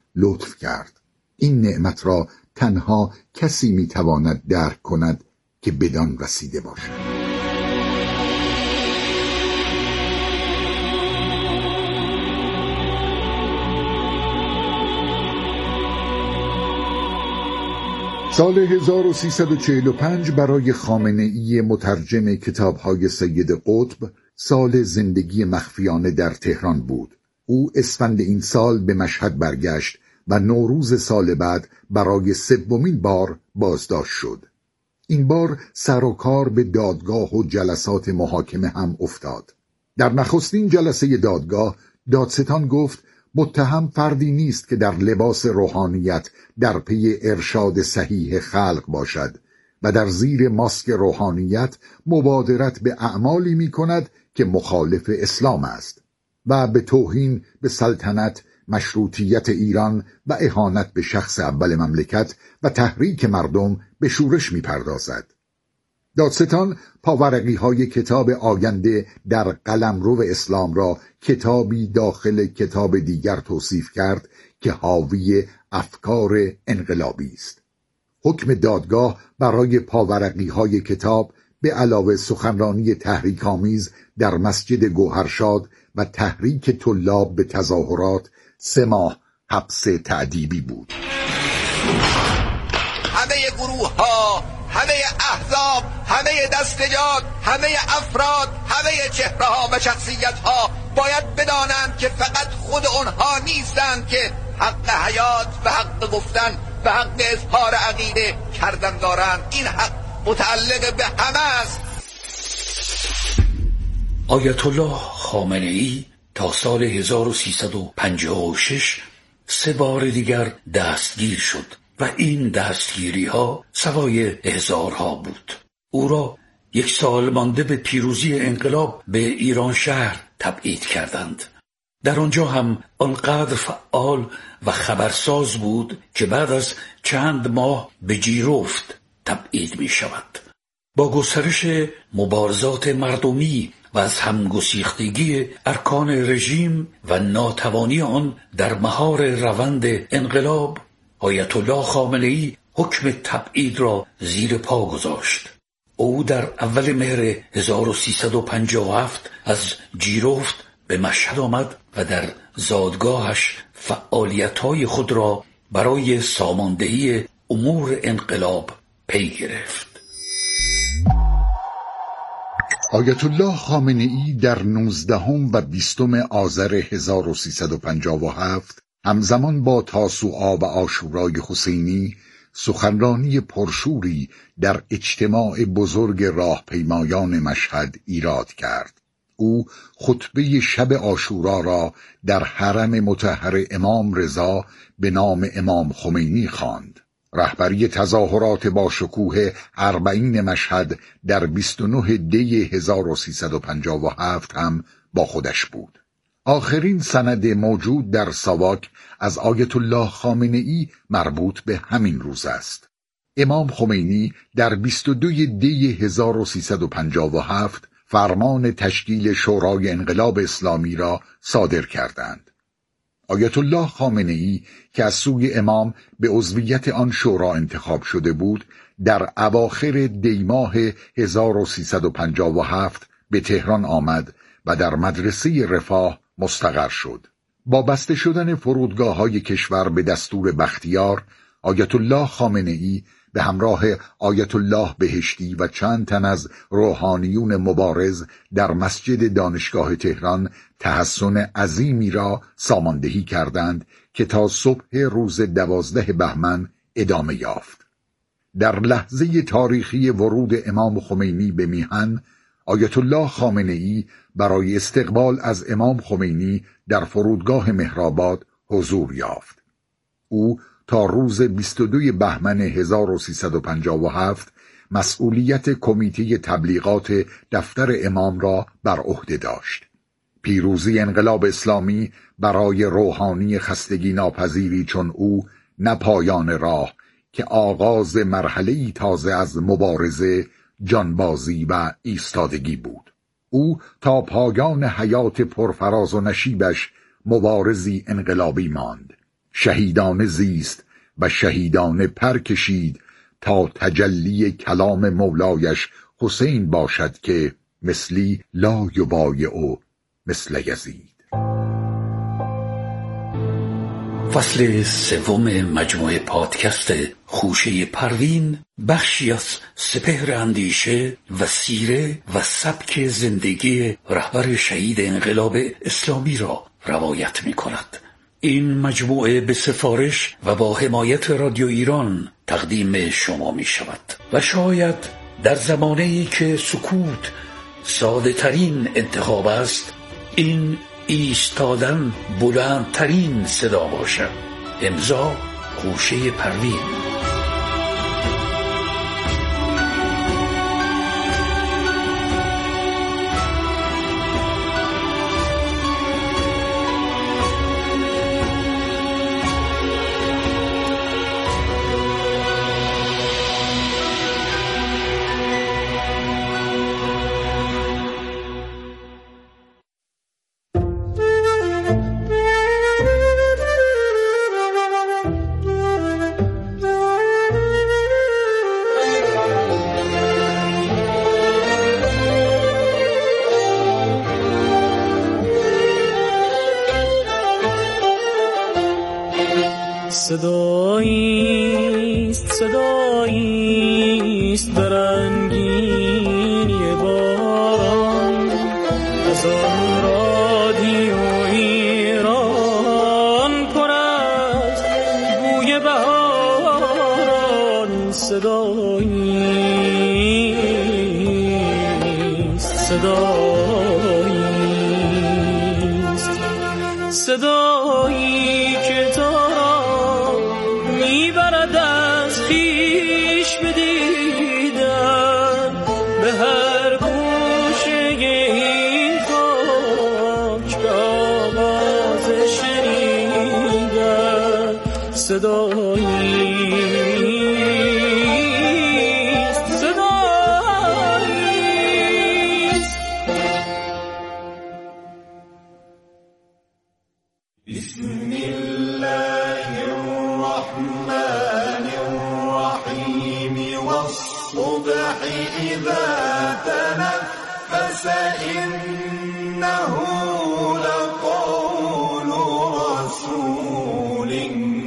لطف کرد. این نعمت را تنها کسی میتواند درک کند که بدان رسیده باشد. سال 1345 برای خامنه‌ای مترجم کتاب‌های سید قطب سال زندگی مخفیانه در تهران بود. او اسفند این سال به مشهد برگشت و نوروز سال بعد برای سومین بار بازداشت شد. این بار سر و کار به دادگاه و جلسات محاکمه هم افتاد. در نخستین جلسه دادگاه دادستان گفت متهم فردی نیست که در لباس روحانیت در پی ارشاد صحیح خلق باشد و در زیر ماسک روحانیت مبادرت به اعمالی می کند که مخالف اسلام است و به توهین به سلطنت، مشروطیت ایران و اهانت به شخص اول مملکت و تحریک مردم به شورش می پردازد. دادستان پاورقی‌های کتاب آینده در قلمرو اسلام را کتابی داخل کتاب دیگر توصیف کرد که حاوی افکار انقلابی است. حکم دادگاه برای پاورقی‌های کتاب به علاوه سخنرانی تحریک‌آمیز در مسجد گوهرشاد و تحریک طلاب به تظاهرات 3 ماه حبس تأدیبی بود. همه گروه‌ها، همه احزاب، همه دستجات، همه افراد، همه چهره‌ها و شخصیت‌ها باید بدانند که فقط خود آنها نیستند که حق حیات و حق گفتن و حق اظهار عقیده کردن دارند. این حق متعلق به همه است. آیت الله خامنه‌ای تا سال 1356 3 بار دیگر دستگیر شد و این دستگیری ها سوای احضارها بود. او را 1 سال مانده به پیروزی انقلاب به ایران شهر تبعید کردند. در آنجا هم آنقدر فعال و خبرساز بود که بعد از چند ماه به جیرفت تبعید می شود. با گسترش مبارزات مردمی و از همگسیختگی ارکان رژیم و ناتوانی آن در مهار روند انقلاب، آیت الله خامنه‌ای حکم تبعید را زیر پا گذاشت. او در اول مهر 1357 از جیرفت به مشهد آمد و در زادگاهش فعالیت‌های خود را برای ساماندهی امور انقلاب پی گرفت. آیت الله خامنه‌ای در 19 و 20 آذر 1357 همزمان با تاسوعا و عاشورای حسینی سخنرانی پرشوری در اجتماع بزرگ راهپیمایان مشهد ایراد کرد. او خطبه شب عاشورا را در حرم مطهر امام رضا به نام امام خمینی خواند. رهبری تظاهرات با شکوه 40 مشهد در 29 دی 1357 هم با خودش بود. آخرین سند موجود در ساواک از آیت الله خامنه‌ای مربوط به همین روز است. امام خمینی در 22 دی 1357 فرمان تشکیل شورای انقلاب اسلامی را صادر کردند. آیت الله خامنه‌ای که از سوی امام به عضویت آن شورا انتخاب شده بود، در اواخر دی ماه 1357 به تهران آمد و در مدرسه رفاه مستقر شد. با بسته شدن فرودگاه‌های کشور به دستور بختیار، آیت الله خامنه‌ای به همراه آیت الله بهشتی و چند تن از روحانیون مبارز در مسجد دانشگاه تهران تحصن عظیمی را ساماندهی کردند که تا صبح روز 12 بهمن ادامه یافت. در لحظه تاریخی ورود امام خمینی به میهن، آیت الله خامنه‌ای برای استقبال از امام خمینی در فرودگاه مهرآباد حضور یافت. او تا روز 22 بهمن 1357 مسئولیت کمیته تبلیغات دفتر امام را بر عهده داشت. پیروزی انقلاب اسلامی برای روحانی خستگی ناپذیری چون او نه پایان راه که آغاز مرحله‌ای تازه از مبارزه، جانبازی و ایستادگی بود. او تا پایان حیات پرفراز و نشیبش مبارزی انقلابی ماند. شهیدانه زیست و شهیدانه پر کشید تا تجلی کلام مولایش حسین باشد که مثلی لا یبایع مثل یزید. فصل سوم مجموعه پادکست خوشه پروین بخشی از سپهر اندیشه و سیره و سبک زندگی رهبر شهید انقلاب اسلامی را روایت می کند. این مجموعه به سفارش و با حمایت رادیو ایران تقدیم شما می شود و شاید در زمانه‌ای که سکوت ساده ترین انتخاب است، این ایستادن بلندترین صدا باشد. امضا خوشه پروین. صداییست برنگینی باران از آن رادیو ایران پر از بوی بهاران. صدایی که تا میبرد از خویش بدیدن به هر گوشه این خاک به آواز شنیدن. بسم الله الرحمن الرحيم والصبح إذا تنفس إنه لقول رسول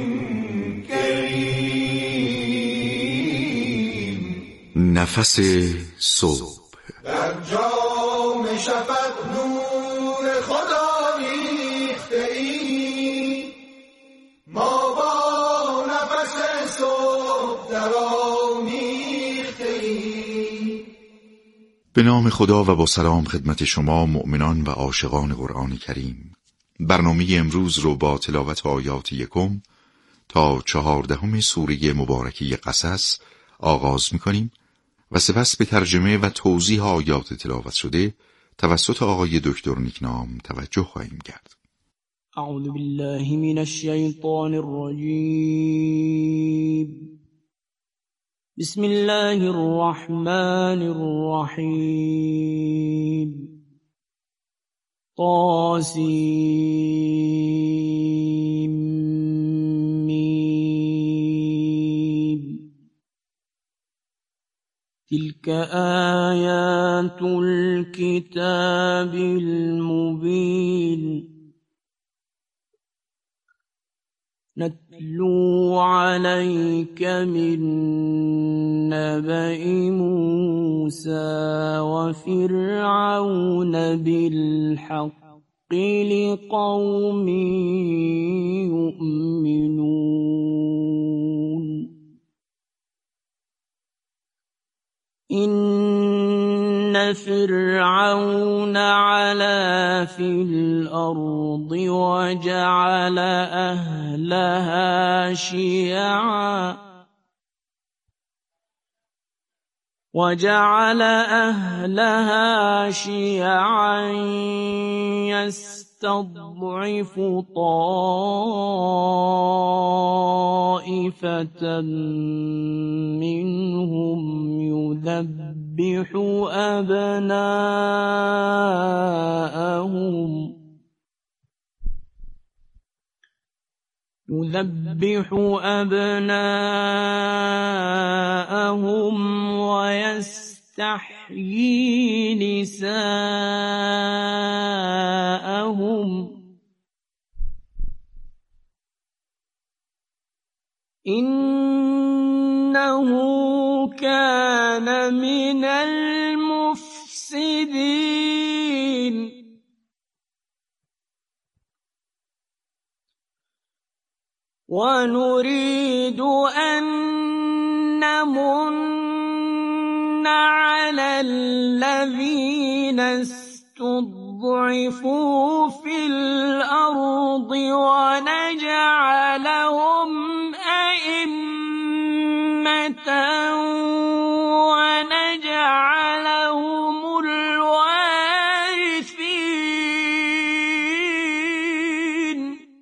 كريم. نفس صبح در جام شفق نور خدا ریخته ای، ما با نفس صبح درآمیخته ای. به نام خدا و با سلام خدمت شما مؤمنان و عاشقان قرآن کریم. برنامه امروز رو با تلاوت آیات 1 تا 14 سوره مبارکه قصص آغاز می‌کنیم و سپس به ترجمه و توضیح آیات تلاوت شده توسط آقای دکتر نیکنام توجه خواهیم کرد. اعوذ بالله من الشیطان الرجیم. بسم الله الرحمن الرحیم. طاسیم. تلك آيات الكتاب المبين نتلو عليك من نبأ موسى وفرعون بالحق لقوم يؤمنون. إن فرعون علا في الأرض وجعل أهلها شيعا يستضعف طائفة منهم يذبح يذبح أبناءهم ويستحيي نساءهم إنه كان من المفسدين ونريد أن نمن على الذين استضعفوا في الأرض ونجعلهم أئمة ونجعلهم الوارثين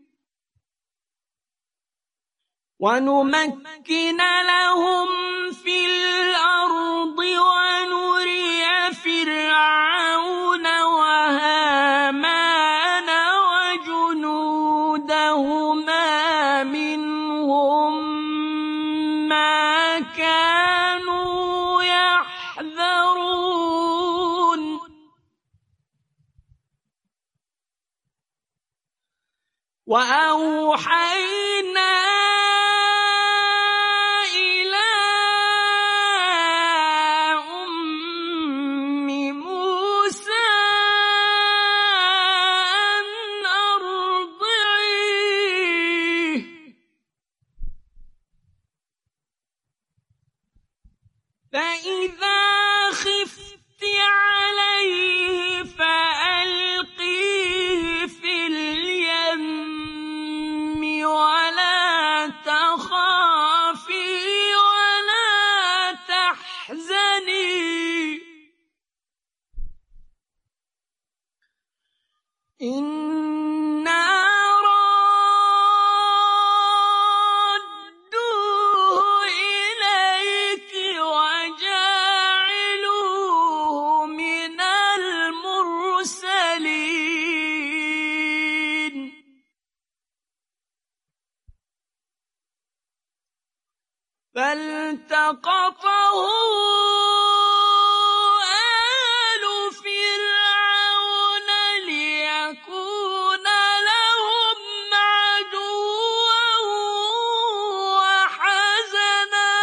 ونمكن لهم في الأرض ونري فرعون وهامان وجنودهما منهم ما كانوا يحذرون وأوحينا فإذا خفت عليه فألقيه في اليم ولا تخافي ولا تحزني إنا ردوه إليك وجاعلوه من المرسلين فالتقطه آل فرعون ليكون لهم عدوا وحزنا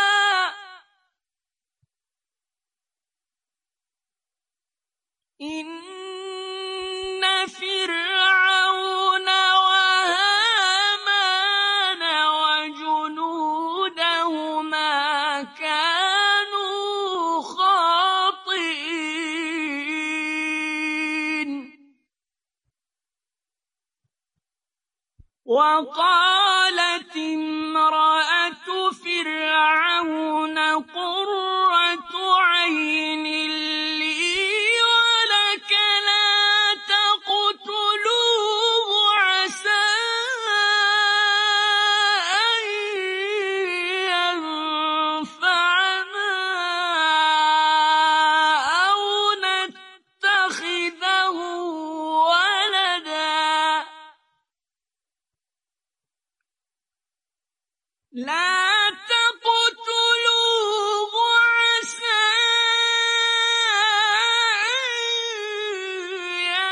إن فرعون وهامان وجنودهما كانوا خاطئين وقالت امرأة فرعون قرة عين لي ولك لا تقتلوه عسى أن ينفعنا أو نتخذه ولدا لا تقتلوه عسى أن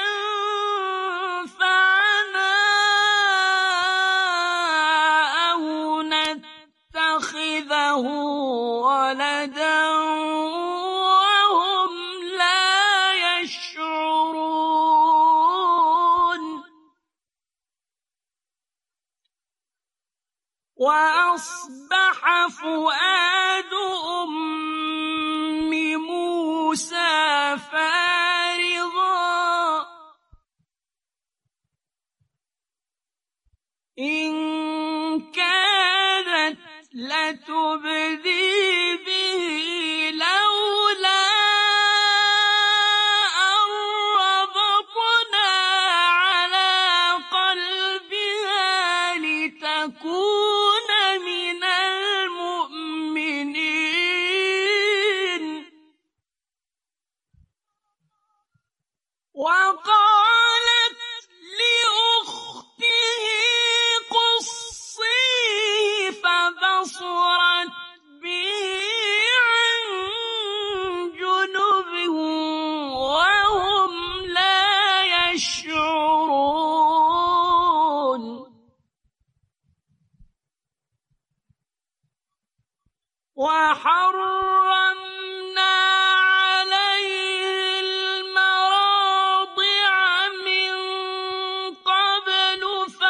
ينفعنا أو نتخذه ولدا وهم لا يشعرون وأصبح فؤاد أم موسى فارغا إن كادت لتبدي به لولا أن ربطنا على قلبها لتكون من المؤمنين وقالت لأخته قصيها بصرت به عن جنوبهم وهم لا يشعرون وحرمنا عليه المراضع من قبل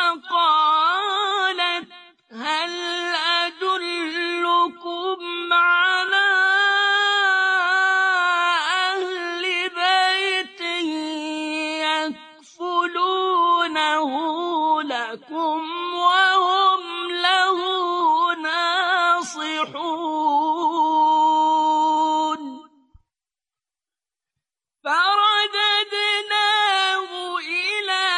فقالت هل أدلكم على أهل بيت يكفلونه لكم وهم له ناصحون فرددناه إلى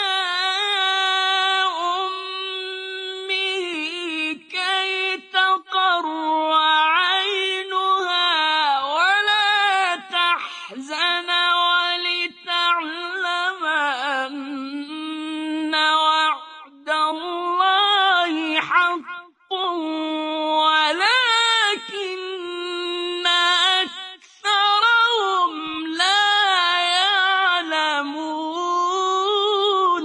أمه كي تقر عينها ولا تحزن ولتعلم أن وعد الله حق ولكن أكثرهم لا يعلمون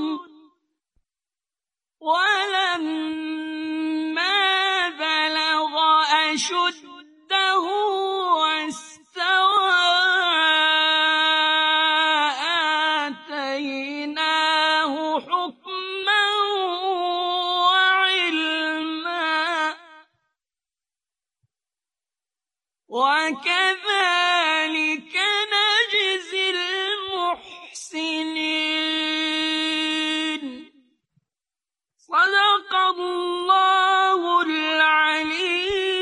ولما بلغ أشده واستوى آتيناه حكما وعلما وكذلك نجزي المحسنين صدق الله العلی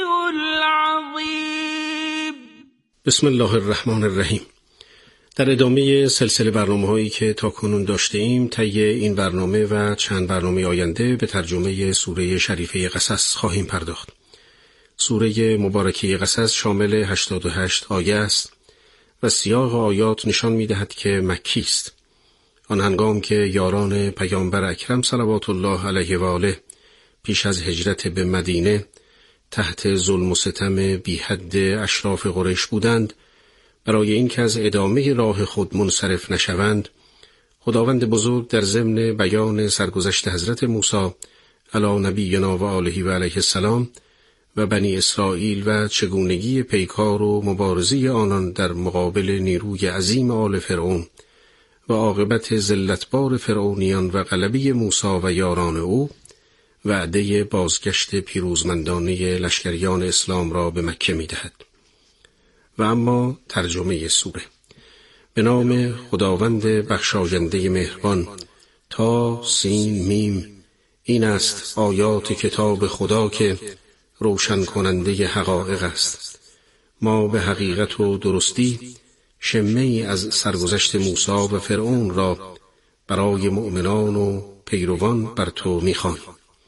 العظیم. بسم الله الرحمن الرحیم. در ادامه سلسله برنامه‌هایی که تاکنون داشته ایم، طی این برنامه و چند برنامه آینده به ترجمه سوره شریفه قصص خواهیم پرداخت. سوره مبارکه قصص شامل 88 آیه است و سیاق آیات نشان می‌دهد که مکی است. آن هنگام که یاران پیامبر اکرم صلوات الله علیه و آله پیش از هجرت به مدینه تحت ظلم و ستم بی حد اشراف قریش بودند، برای اینکه از ادامه راه خود منصرف نشوند، خداوند بزرگ در ضمن بیان سرگذشت حضرت موسی علی نبینا و آله و علیه السلام و بنی اسرائیل و چگونگی پیکار و مبارزه آنان در مقابل نیروی عظیم آل فرعون و عاقبت ذلتبار فرعونیان و غلبه موسی و یاران او، وعده بازگشت پیروزمندانه لشکریان اسلام را به مکه می‌دهد. و اما ترجمه سوره. به نام خداوند بخشاینده مهربان. تا سین میم. این است آیات کتاب خدا که روشن کننده حقایق است. ما به حقیقت و درستی شمه‌ای از سرگذشت موسی و فرعون را برای مؤمنان و پیروان بر تو می‌خوانیم.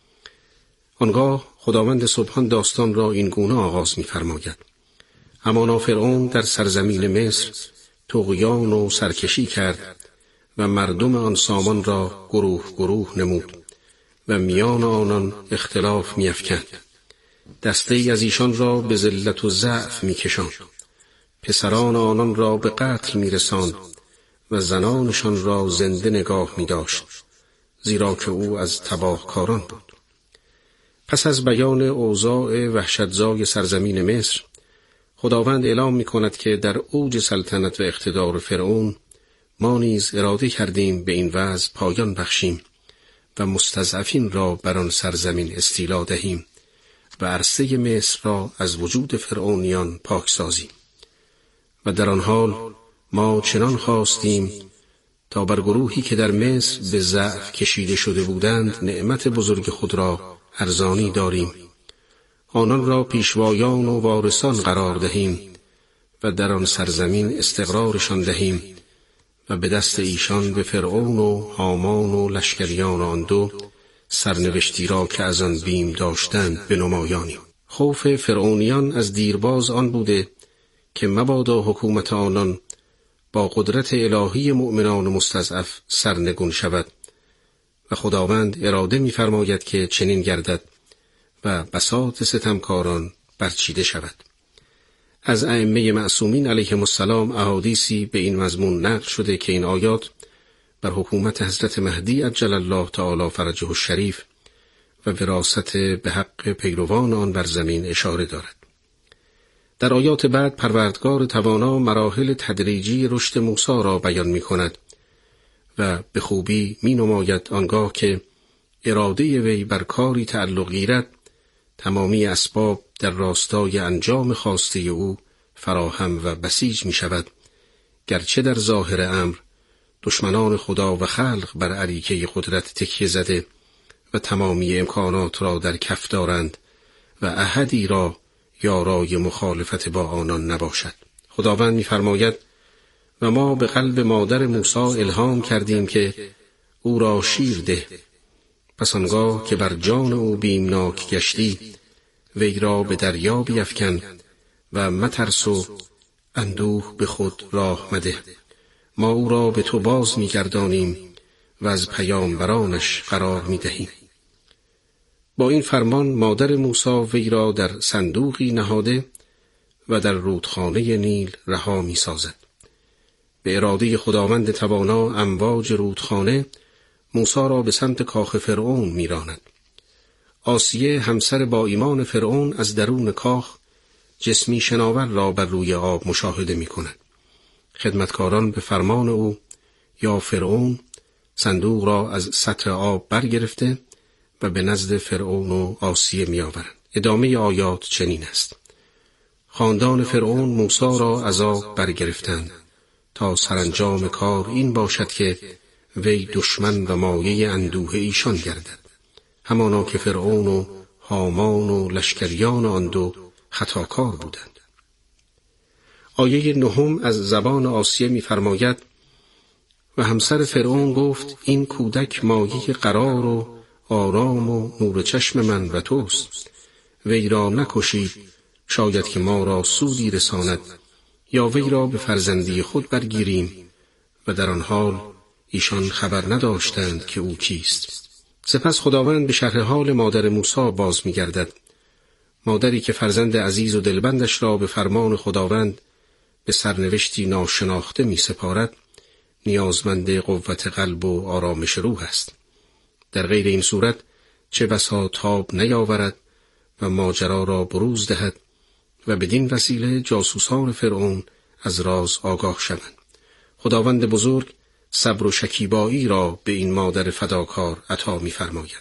آنگاه خداوند سبحان داستان را این گونه آغاز می‌فرماید: همانا فرعون در سرزمین مصر طغیان و سرکشی کرد و مردم آن سامان را گروه گروه نمود و میان آنان اختلاف می‌افکند. دسته‌ای از ایشان را به ذلت و ضعف می‌کشاند، پسران آنان را به قتل می‌رساند و زنانشان را زنده نگاه می‌داشت، زیرا که او از تباهکاران بود. پس از بیان اوضاع وحشتزای سرزمین مصر، خداوند اعلام می‌کند که در اوج سلطنت و اقتدار فرعون ما نیز اراده کردیم به این وضع پایان بخشیم و مستضعفین را بر آن سرزمین استیلا دهیم و عرصه مصر را از وجود فرعونیان پاک سازیم. و در آن حال ما چنان خواستیم تا بر گروهی که در مصر به ضعف کشیده شده بودند نعمت بزرگ خود را ارزانی داریم، آنان را پیشوایان و وارثان قرار دهیم و در آن سرزمین استقرارشان دهیم و به دست ایشان به فرعون و هامان و لشکریان آن دو سرنوشتی را که از آن بیم داشتند بنمایانیم. خوف فرعونیان از دیرباز آن بوده که مبادا حکومت آنان با قدرت الهی مؤمنان مستضعف سرنگون شود و خداوند اراده می‌فرماید که چنین گردد و بساط ستمکاران برچیده شود. از ائمه معصومین علیهم السلام احادیثی به این مضمون نقل شده که این آیات بر حکومت حضرت مهدی عجل الله تعالی فرجه الشریف و وراثت به حق پیروان آن بر زمین اشاره دارد. در آیات بعد پروردگار توانا مراحل تدریجی رشد موسی را بیان می کند و به خوبی می نماید آنگاه که اراده وی بر کاری تعلق گیرد، تمامی اسباب در راستای انجام خواسته او فراهم و بسیج می شود، گرچه در ظاهر امر دشمنان خدا و خلق بر اریکه قدرت تکیه زده و تمامی امکانات را در کف دارند و احدی را یارای مخالفت با آنان نباشد. خداوند می‌فرماید و ما به قلب مادر موسی الهام کردیم که او را شیر ده، پس آنگاه که بر جان او بیمناک گشتی وی را به دریا بیفکن و مترس و اندوه به خود راه مده، ما او را به تو باز می‌گردانیم و از پیامبرانش قرار می‌دهیم. با این فرمان مادر موسی وی را در صندوقی نهاده و در رودخانه نیل رها می‌سازد. به اراده خداوند توانا امواج رودخانه موسی را به سمت کاخ فرعون می‌راند. آسیه همسر با ایمان فرعون از درون کاخ جسمی شناور را بر روی آب مشاهده می‌کند. خدمتکاران به فرمان او یا فرعون صندوق را از سطح آب برگرفته و به نزد فرعون و آسیه می‌آورند. ادامه آیات چنین است: خاندان فرعون موسی را از آب برگرفتند تا سرانجام کار این باشد که وی دشمن و مایه اندوه ایشان گردد، همانا که فرعون و هامان و لشکریان آن دو خطاکار بودند. آیه 9 از زبان آسیه می‌فرماید و همسر فرعون گفت این کودک مایه قرار و آرام و نور چشم من و توست، وی را نکشید، شاید که ما را سودی رساند یا وی را به فرزندی خود برگیریم. و در آن حال ایشان خبر نداشتند که او کیست. سپس خداوند به شرح حال مادر موسی باز می‌گردد. مادری که فرزند عزیز و دلبندش را به فرمان خداوند به سرنوشتی ناشناخته می‌سپارد، نیازمند قوت قلب و آرامش روح است. در غیر این صورت چه بسا تاب نیاورد و ماجرا را بروز دهد و بدین وسیله جاسوسان فرعون از راز آگاه شوند. خداوند بزرگ صبر و شکیبایی را به این مادر فداکار عطا می‌فرماید.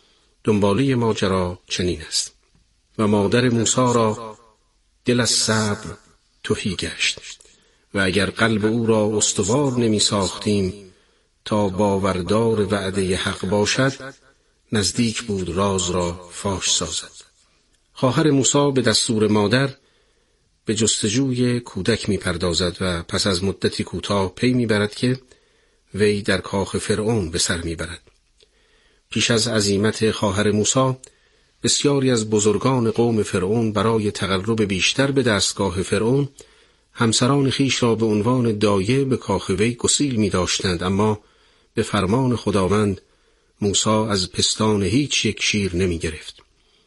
دنباله ماجرا چنین است: و مادر موسی را دل از صبر تهی گشت و اگر قلب او را استوار نمی ساختیم تا باوردار وعده حق باشد، نزدیک بود راز را فاش سازد. خواهر موسی به دستور مادر به جستجوی کودک می پردازد و پس از مدتی کوتاه پی می برد که وی در کاخ فرعون به سر می برد. پیش از عزیمت خواهر موسی بسیاری از بزرگان قوم فرعون برای تقرب بیشتر به دستگاه فرعون همسران خیش را به عنوان دایه به کاخ وی گسیل می داشتند، اما به فرمان خداوند موسی از پستان هیچ یک شیر نمی گرفت.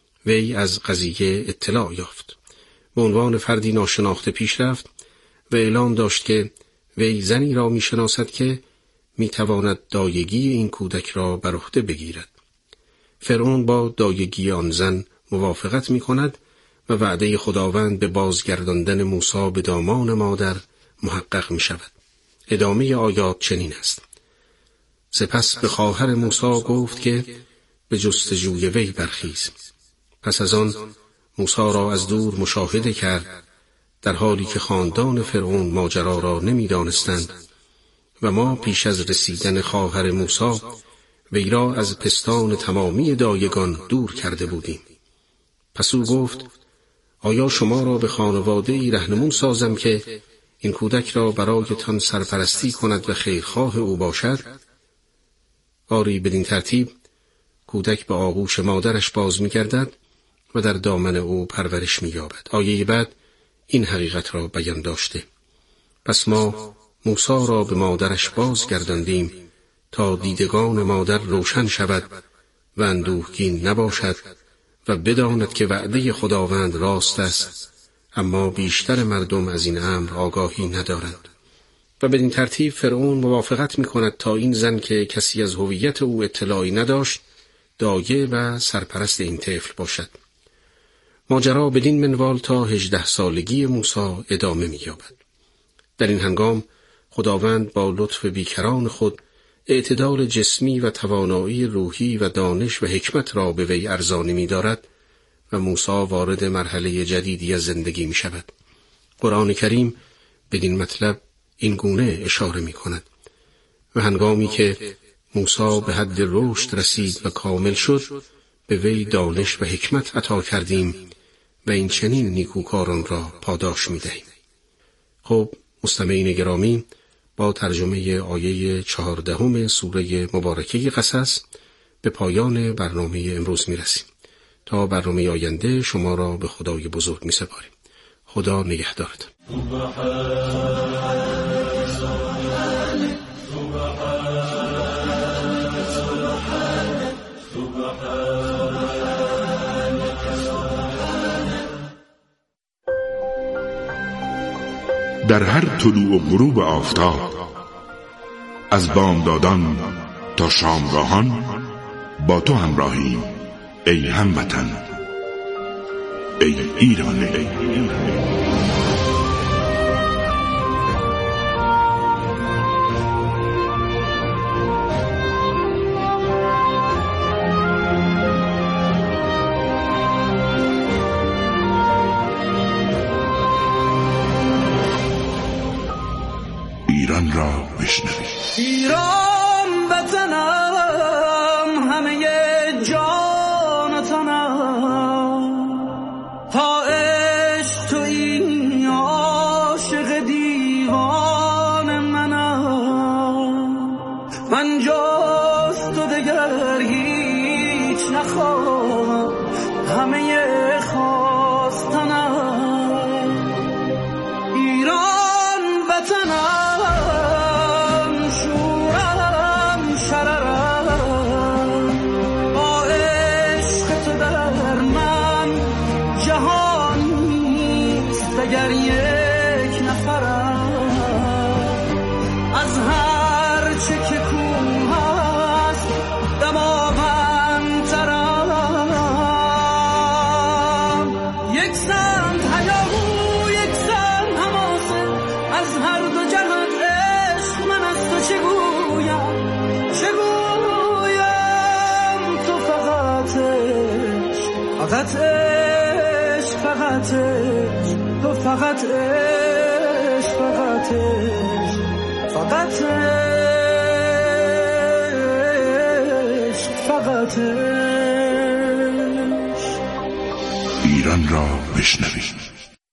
وی از قضیه اطلاع یافت. به عنوان فردی ناشناخته پیش رفت و اعلام داشت که وی زنی را می شناسد که می تواند دایگی این کودک را بر عهده بگیرد. فرعون با دایگی آن زن موافقت می کند و وعده خداوند به بازگرداندن موسی به دامان مادر محقق می شود. ادامه آیات چنین است: سپس به خواهر موسی گفت که به جستجوی وی برخیز. پس از آن موسی را از دور مشاهده کرد، در حالی که خاندان فرعون ماجرا را نمی دانستند و ما پیش از رسیدن خواهر موسی وی را از پستان تمامی دایگان دور کرده بودیم. پس او گفت آیا شما را به خانواده‌ای رهنمون سازم که این کودک را برایتان سرپرستی کند و خیرخواه او باشد؟ آری، بدین ترتیب کودک به آغوش مادرش باز می‌گردد و در دامن او پرورش می‌یابد. آیه بعد این حقیقت را بیان داشته: پس ما موسی را به مادرش بازگرداندیم تا دیدگان مادر روشن شود و اندوهگین نباشد و بداند که وعده خداوند راست است، اما بیشتر مردم از این امر آگاهی ندارند. و بدین ترتیب فرعون موافقت می‌کند تا این زن که کسی از هویت او اطلاعی نداشت دایه و سرپرست این طفل باشد. ماجرا بدین منوال تا 18 سالگی موسی ادامه می‌یابد. در این هنگام خداوند با لطف بیکران خود اعتدال جسمی و توانایی روحی و دانش و حکمت را به وی ارزانی می‌دارد و موسی وارد مرحله جدیدی از زندگی می‌شود. قرآن کریم بدین مطلب این گونه اشاره می‌کند: و هنگامی که موسی به حد رشد رسید و کامل شد، به وی دانش و حکمت عطا کردیم و این چنین نیکوکاران را پاداش می‌دهیم. خب مستمعین گرامی، با ترجمه آیه 14 سوره مبارکه قصص به پایان برنامه امروز می‌رسیم. تا برنامه آینده شما را به خدای بزرگ می‌سپاریم. خدا نگهدارتان. در هر طلوع و غروب آفتاب، از بامدادان تا شامگاهان، با تو همراهیم ای هموطن، ای ایران، ای ایران را بشنوید. ایران وطنم، همه جانتنم، تا عشق تویی عاشق دیوان منم. من جز تو دگر هیچ نخواهم، همه خواستنم. ایران وطنم، اگر یک نفرم از هر چه که کوه هست دماغندترم. یک سمت هیاهو، یک سمت حماسه، از هر دو جهت عشق من از تو چگویم تو فقط عشق، فقط عشق، فقط عشق، تو فقط عشق، فقط عشق، فقط عشق، فقط عشق. ایران را بشنوید.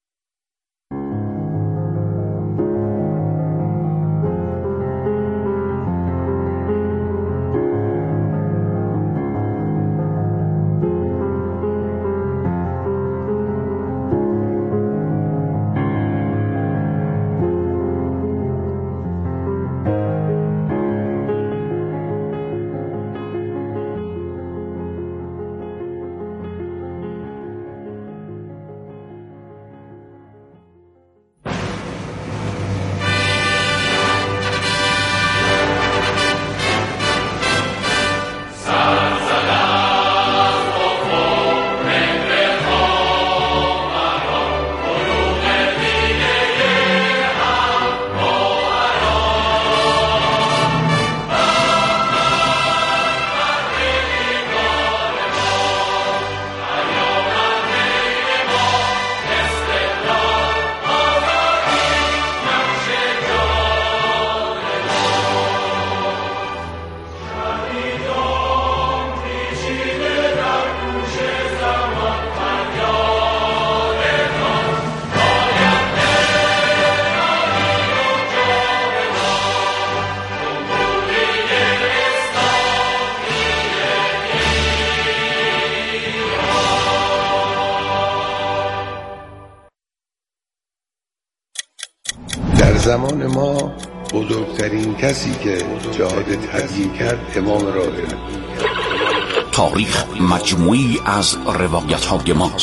در زمان ما بزرگترین کسی که جهاد تبیین کرد امام راهب، تاریخ مجموعی از روایت های ماست.